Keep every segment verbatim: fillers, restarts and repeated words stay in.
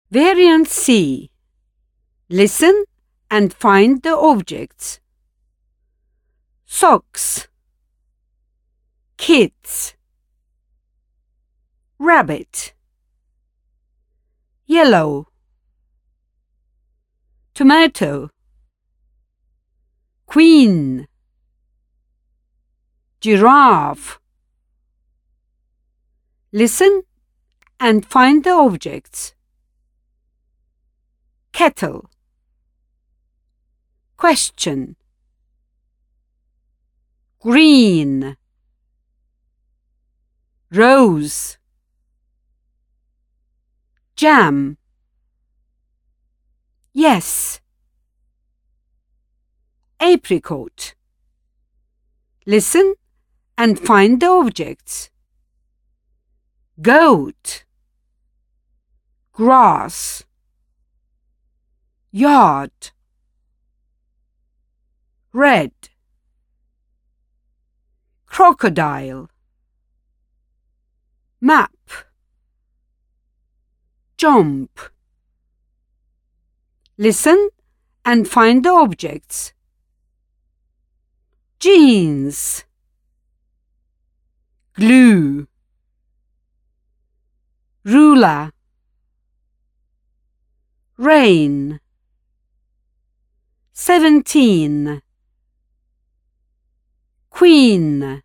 Variant C. Listen and find the objects. Socks, kids, rabbit, yellow, tomato, queen, giraffe. Listen and find the objects. Kettle, question, green, rose, jam, yes, apricot. Listen and find the objects. Goat, grass, yard, red, crocodile, map, jump. Listen and find the objects. Jeans, glue, ruler, rain, seventeen, queen,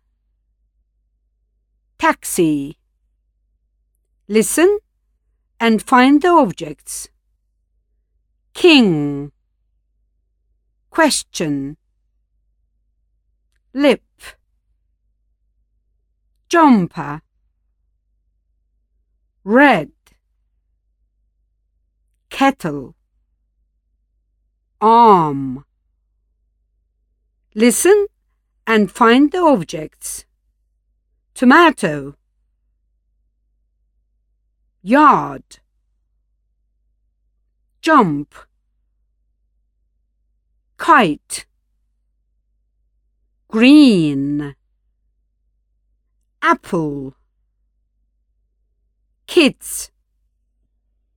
taxi. Listen and find the objects. King, question, lip, jumper, red, kettle, arm. Listen and find the objects. Tomato, yard, jump, kite, green, apple, kids.